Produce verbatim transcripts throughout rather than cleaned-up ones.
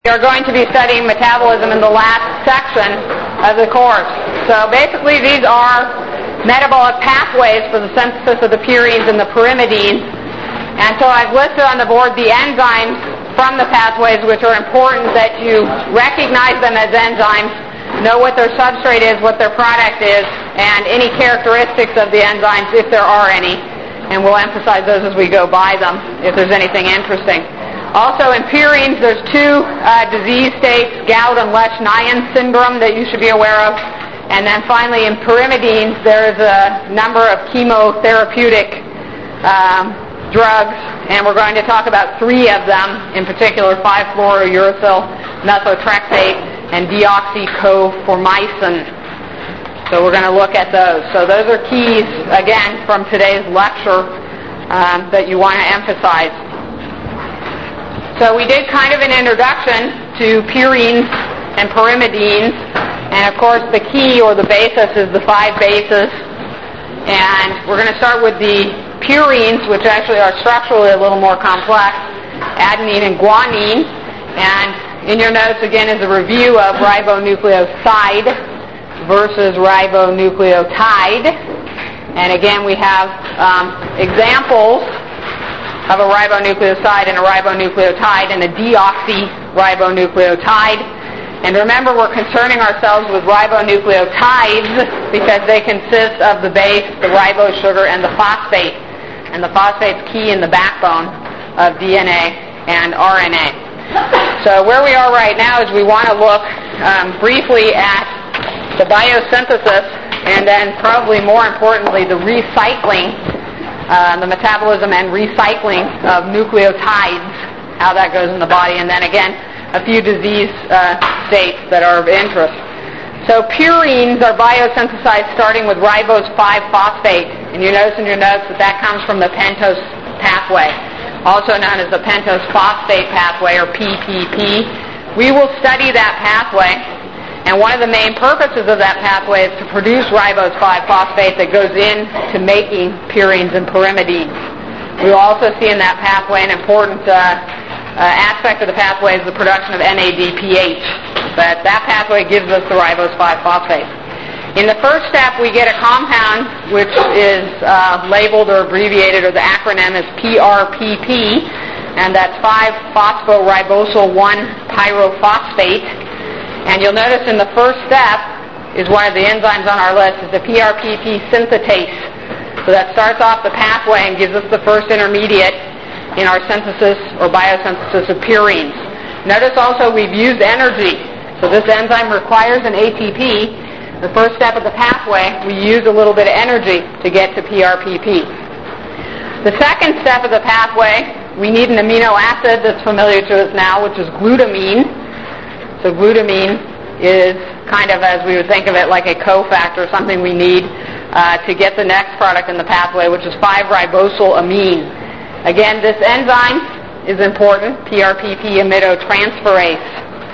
We are going to be studying metabolism in the last section of the course. So basically these are metabolic pathways for the synthesis of the purines and the pyrimidines. And so I've listed on the board the enzymes from the pathways, which are important that you recognize them as enzymes, know what their substrate is, what their product is, and any characteristics of the enzymes if there are any. And we'll emphasize those as we go by them if there's anything interesting. Also in purines, there's two uh, disease states, gout and Lesch-Nyhan syndrome that you should be aware of. And then finally in pyrimidines, there's a number of chemotherapeutic um, drugs, and we're going to talk about three of them, in particular five fluorouracil, methotrexate, and deoxycoformycin. So we're going to look at those. So those are keys, again, from today's lecture um, that you want to emphasize. So we did kind of an introduction to purines and pyrimidines, and of course the key or the basis is the five bases. And we're going to start with the purines, which actually are structurally a little more complex, adenine and guanine. And in your notes again is a review of ribonucleoside versus ribonucleotide. And again we have um, examples of a ribonucleoside and a ribonucleotide and a deoxyribonucleotide. And remember, we're concerning ourselves with ribonucleotides because they consist of the base, the ribose sugar, and the phosphate. And the phosphate's key in the backbone of D N A and R N A. So where we are right now is we want to look um, briefly at the biosynthesis and then probably more importantly the recycling Uh, the metabolism and recycling of nucleotides, how that goes in the body, and then again, a few disease uh, states that are of interest. So purines are biosynthesized starting with ribose five phosphate, and you notice in your notes that that comes from the pentose pathway, also known as the pentose phosphate pathway, or P P P. We will study that pathway. And one of the main purposes of that pathway is to produce ribose five phosphate that goes into making purines and pyrimidines. We will also see in that pathway an important uh, uh, aspect of the pathway is the production of N A D P H. But that pathway gives us the ribose five phosphate. In the first step, we get a compound which is uh, labeled or abbreviated, or the acronym is P R P P, and that's five phosphoribosyl one pyrophosphate. And you'll notice in the first step is one of the enzymes on our list is the P R P P synthetase. So that starts off the pathway and gives us the first intermediate in our synthesis or biosynthesis of purines. Notice also we've used energy. So this enzyme requires an A T P. The first step of the pathway, we use a little bit of energy to get to P R P P. The second step of the pathway, we need an amino acid that's familiar to us now, which is glutamine. So glutamine is kind of, as we would think of it, like a cofactor, something we need uh, to get the next product in the pathway, which is five ribosyl amine. Again, this enzyme is important, P R P P amidotransferase.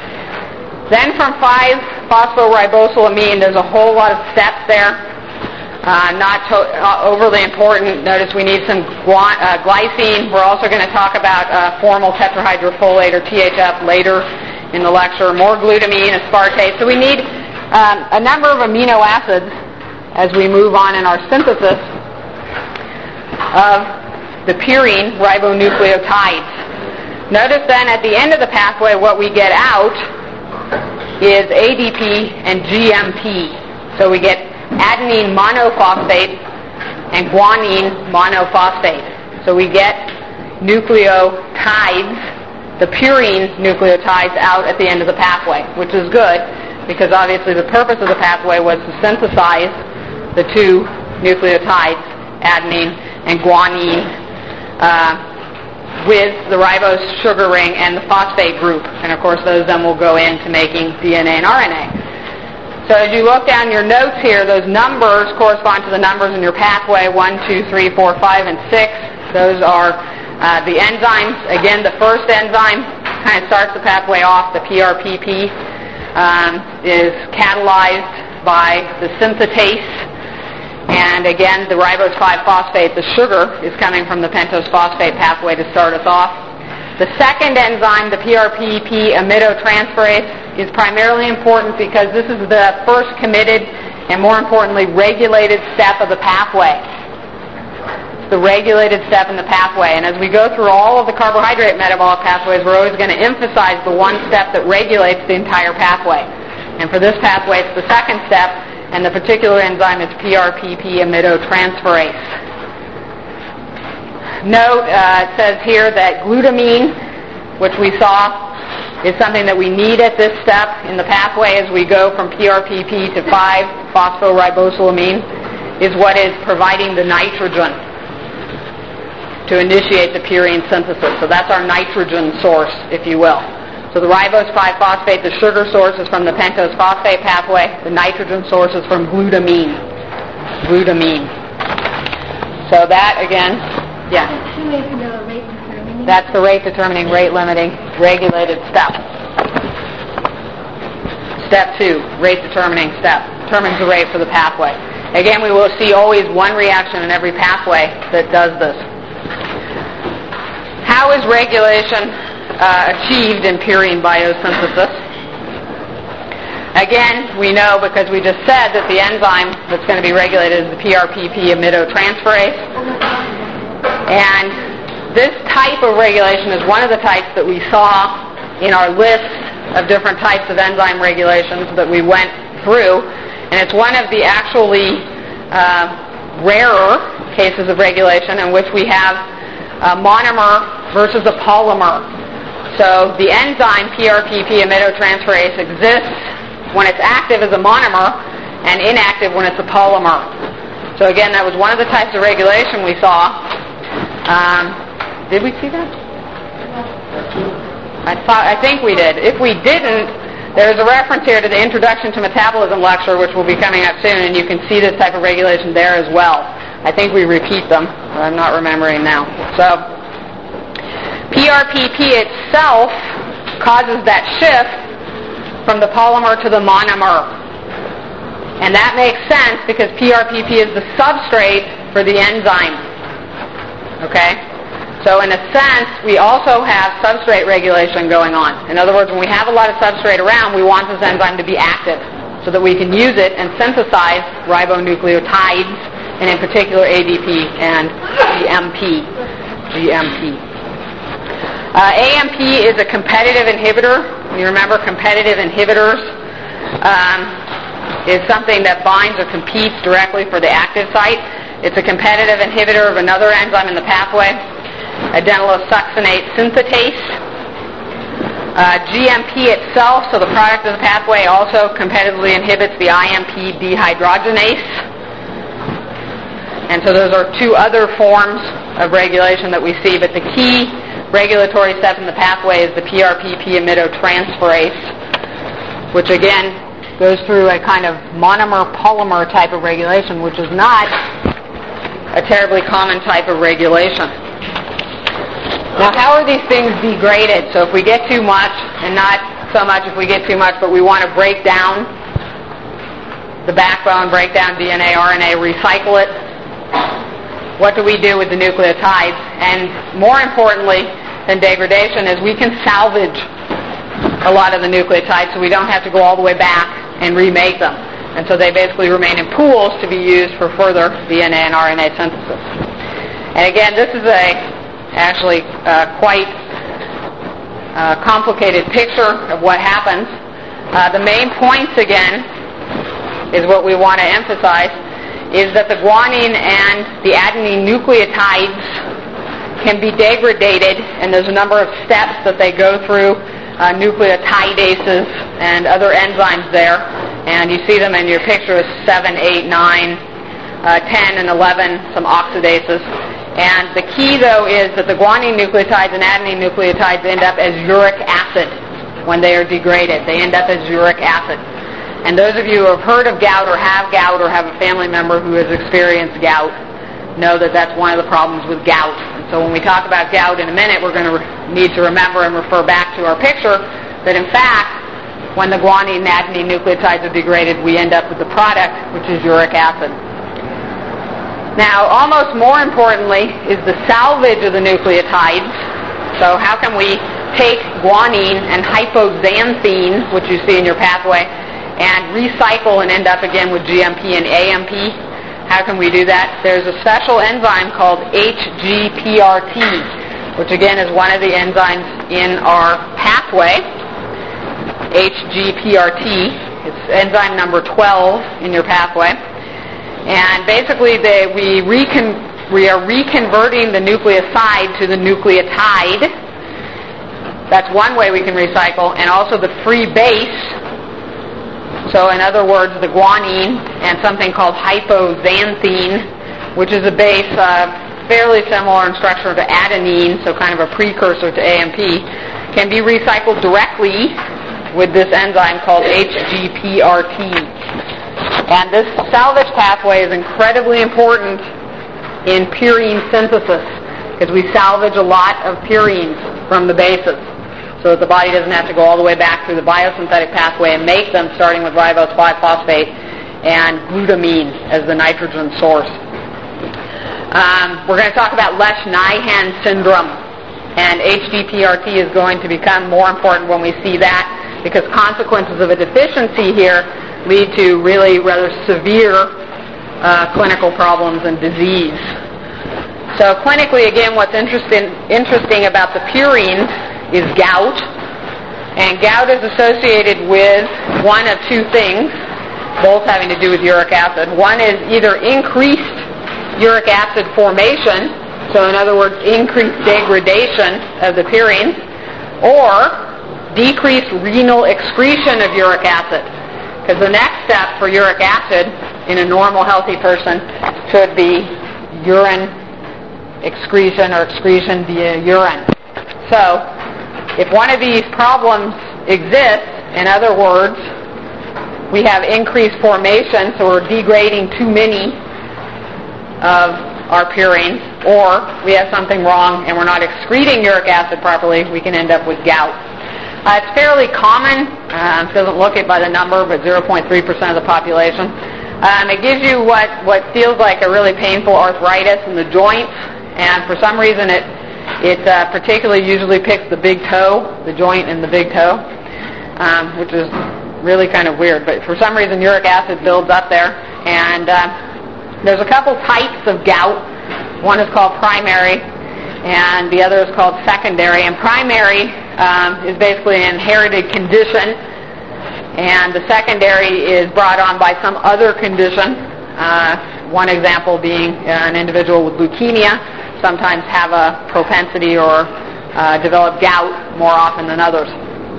Then from five phosphoribosyl amine, there's a whole lot of steps there, uh, not to- uh, overly important. Notice we need some gua- uh, glycine. We're also going to talk about uh, formal tetrahydrofolate, or T H F, later in the lecture, more glutamine, aspartate. So we need um, a number of amino acids as we move on in our synthesis of the purine ribonucleotides. Notice then at the end of the pathway what we get out is A D P and G M P. So we get adenine monophosphate and guanine monophosphate. So we get nucleotides, the purine nucleotides, out at the end of the pathway, which is good because obviously the purpose of the pathway was to synthesize the two nucleotides, adenine and guanine, uh, with the ribose sugar ring and the phosphate group. And of course those then will go into making D N A and R N A. So as you look down your notes here, those numbers correspond to the numbers in your pathway, one, two, three, four, five, and six. Those are Uh, the enzymes. Again, the first enzyme kind of starts the pathway off. The P R P P um, is catalyzed by the synthetase. And again, the ribose five phosphate, the sugar, is coming from the pentose phosphate pathway to start us off. The second enzyme, the P R P P amidotransferase, is primarily important because this is the first committed and, more importantly, regulated step of the pathway. It's the regulated step in the pathway. And as we go through all of the carbohydrate metabolic pathways, we're always going to emphasize the one step that regulates the entire pathway. And for this pathway, it's the second step, and the particular enzyme is P R P P amidotransferase. Note, uh, it says here that glutamine, which we saw, is something that we need at this step in the pathway as we go from P R P P to five phosphoribosylamine, is what is providing the nitrogen to initiate the purine synthesis. So that's our nitrogen source, if you will. So the ribose five phosphate, the sugar source is from the pentose phosphate pathway. The nitrogen source is from glutamine. Glutamine. So that, again, yeah. That's the rate determining, rate limiting, regulated step. Step two, rate determining step. Determines the rate for the pathway. Again, we will see always one reaction in every pathway that does this. How is regulation uh, achieved in purine biosynthesis? Again, we know because we just said that the enzyme that's going to be regulated is the P R P P amidotransferase. And this type of regulation is one of the types that we saw in our list of different types of enzyme regulations that we went through. And it's one of the actually uh, rarer cases of regulation in which we have a monomer versus a polymer. So the enzyme P R P P amidotransferase exists when it's active as a monomer and inactive when it's a polymer. So again, that was one of the types of regulation we saw. Um, did we see that? I thought, I think we did. If we didn't, there's a reference here to the Introduction to Metabolism lecture, which will be coming up soon, and you can see this type of regulation there as well. I think we repeat them, but I'm not remembering now. So, P R P P itself causes that shift from the polymer to the monomer. And that makes sense because P R P P is the substrate for the enzyme. Okay? So in a sense, we also have substrate regulation going on. In other words, when we have a lot of substrate around, we want this enzyme to be active so that we can use it and synthesize ribonucleotides, and in particular A D P and G M P. G M P. Uh, A M P is a competitive inhibitor. You remember competitive inhibitors um, is something that binds or competes directly for the active site. It's a competitive inhibitor of another enzyme in the pathway, adenylosuccinate synthetase. Uh, G M P itself, so the product of the pathway, also competitively inhibits the I M P dehydrogenase. And so those are two other forms of regulation that we see, but the key regulatory step in the pathway is the P R P P amidotransferase, which again goes through a kind of monomer-polymer type of regulation, which is not a terribly common type of regulation. Now, how are these things degraded? So if we get too much, and not so much if we get too much, but we want to break down the backbone, break down D N A, R N A, recycle it, what do we do with the nucleotides? And more importantly than degradation is we can salvage a lot of the nucleotides so we don't have to go all the way back and remake them. And so they basically remain in pools to be used for further D N A and R N A synthesis. And again, this is a actually uh, quite uh, complicated picture of what happens. Uh, the main points, again, is what we want to emphasize, is that the guanine and the adenine nucleotides can be degraded, and there's a number of steps that they go through, uh, nucleotidases and other enzymes there. And you see them in your picture as seven, eight, nine, uh, ten, and eleven, some oxidases. And the key, though, is that the guanine nucleotides and adenine nucleotides end up as uric acid when they are degraded. They end up as uric acid. And those of you who have heard of gout or have gout or have a family member who has experienced gout know that that's one of the problems with gout. And so when we talk about gout in a minute, we're going to re- need to remember and refer back to our picture that, in fact, when the guanine and adenine nucleotides are degraded, we end up with the product, which is uric acid. Now, almost more importantly is the salvage of the nucleotides So how can we take guanine and hypoxanthine, which you see in your pathway, and recycle and end up again with G M P and A M P? How can we do that? There's a special enzyme called H G P R T, which again is one of the enzymes in our pathway, H G P R T. It's enzyme number twelve in your pathway. And basically they, we, recon, we are reconverting the nucleoside to the nucleotide. That's one way we can recycle. And also the free base. So in other words, the guanine and something called hypoxanthine, which is a base uh, fairly similar in structure to adenine, so kind of a precursor to A M P, can be recycled directly with this enzyme called H G P R T. And this salvage pathway is incredibly important in purine synthesis because we salvage a lot of purines from the bases so that the body doesn't have to go all the way back through the biosynthetic pathway and make them, starting with ribose five phosphate and glutamine as the nitrogen source. Um, we're going to talk about Lesch-Nyhan syndrome, and H G P R T is going to become more important when we see that because consequences of a deficiency here lead to really rather severe uh, clinical problems and disease. So clinically, again, what's interesting, interesting about the purines is gout. And gout is associated with one of two things, both having to do with uric acid. One is either increased uric acid formation, so in other words, increased degradation of the purines, or decreased renal excretion of uric acid. Because the next step for uric acid in a normal, healthy person should be urine excretion or excretion via urine. So, if one of these problems exists, in other words, we have increased formation, so we're degrading too many of our purines, or we have something wrong and we're not excreting uric acid properly, we can end up with gout. Uh, it's fairly common. Uh, it doesn't look it by the number, but zero point three percent of the population. Um, it gives you what, what feels like a really painful arthritis in the joints, and for some reason it it uh, particularly usually picks the big toe, the joint in the big toe, um, which is really kind of weird. But for some reason uric acid builds up there, and uh, there's a couple types of gout. One is called primary, and the other is called secondary. And primary um, is basically an inherited condition, and the secondary is brought on by some other condition. Uh, one example being an individual with leukemia sometimes have a propensity or uh, develop gout more often than others.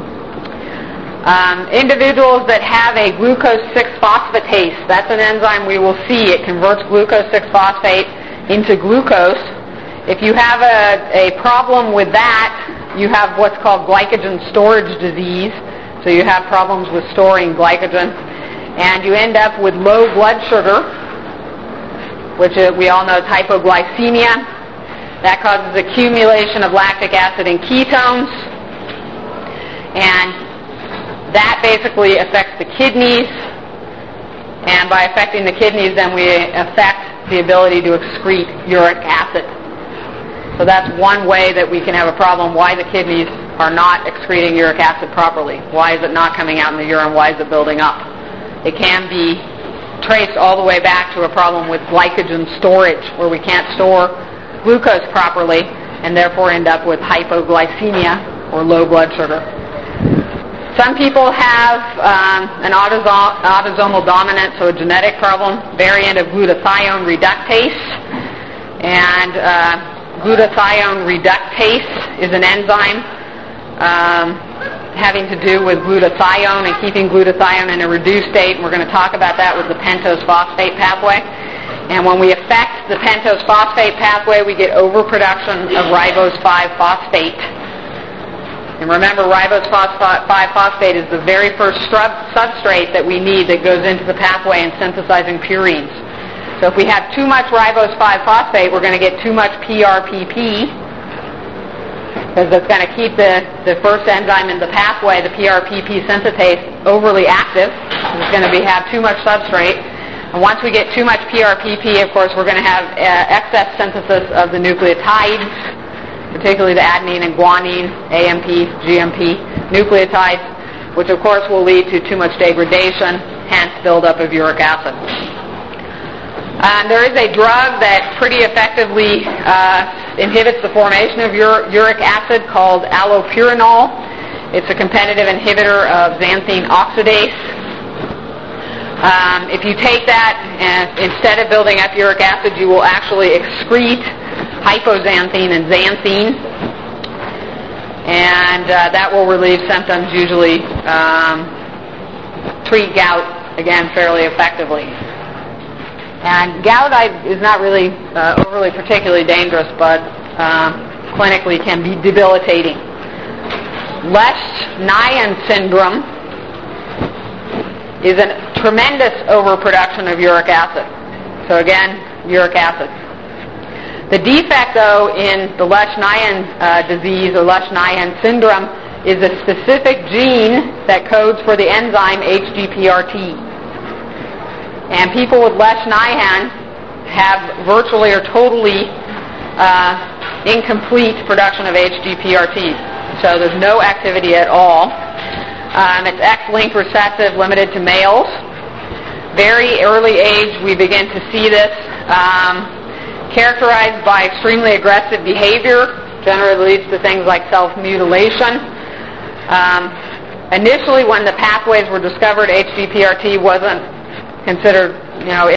Um, individuals that have a glucose six phosphatase, that's an enzyme we will see. It converts glucose six phosphate into glucose. If you have a, a problem with that, you have what's called glycogen storage disease. So you have problems with storing glycogen. And you end up with low blood sugar, which we all know is hypoglycemia. That causes accumulation of lactic acid and ketones. And that basically affects the kidneys. And by affecting the kidneys, then we affect the ability to excrete uric acid. So that's one way that we can have a problem, why the kidneys are not excreting uric acid properly. Why is it not coming out in the urine? Why is it building up? It can be traced all the way back to a problem with glycogen storage, where we can't store glucose properly and therefore end up with hypoglycemia or low blood sugar. Some people have um, an autosom- autosomal dominant, so a genetic problem, variant of glutathione reductase. And uh, glutathione reductase is an enzyme um, having to do with glutathione and keeping glutathione in a reduced state. And we're going to talk about that with the pentose phosphate pathway. And when we affect the pentose phosphate pathway, we get overproduction of ribose five phosphate. And remember, ribose five phosphate is the very first substrate that we need that goes into the pathway in synthesizing purines. So if we have too much ribose five phosphate, we're going to get too much P R P P, because it's going to keep the, the first enzyme in the pathway, the P R P P synthetase, overly active. It's going to be, have too much substrate. And once we get too much P R P P, of course, we're going to have uh, excess synthesis of the nucleotides. particularly the adenine and guanine, A M P, G M P nucleotides, which of course will lead to too much degradation, hence buildup of uric acid. Um, there is a drug that pretty effectively uh, inhibits the formation of ur- uric acid called allopurinol. It's a competitive inhibitor of xanthine oxidase. Um, if you take that, and instead of building up uric acid, you will actually excrete hypoxanthine and xanthine, and uh, that will relieve symptoms, usually um, treat gout, again, fairly effectively. And gout I, is not really uh, overly particularly dangerous, but uh, clinically can be debilitating. Lesch-Nyhan syndrome is a tremendous overproduction of uric acid. So again, uric acid. The defect, though, in the Lesch-Nyhan uh, disease or Lesch-Nyhan syndrome is a specific gene that codes for the enzyme H G P R T. And people with Lesch-Nyhan have virtually or totally uh, incomplete production of H G P R T. So there's no activity at all. Um, it's X-linked recessive, limited to males. Very early age, we begin to see this. Um, characterized by extremely aggressive behavior, generally leads to things like self-mutilation. Um, initially, when the pathways were discovered, H G P R T wasn't considered, you know,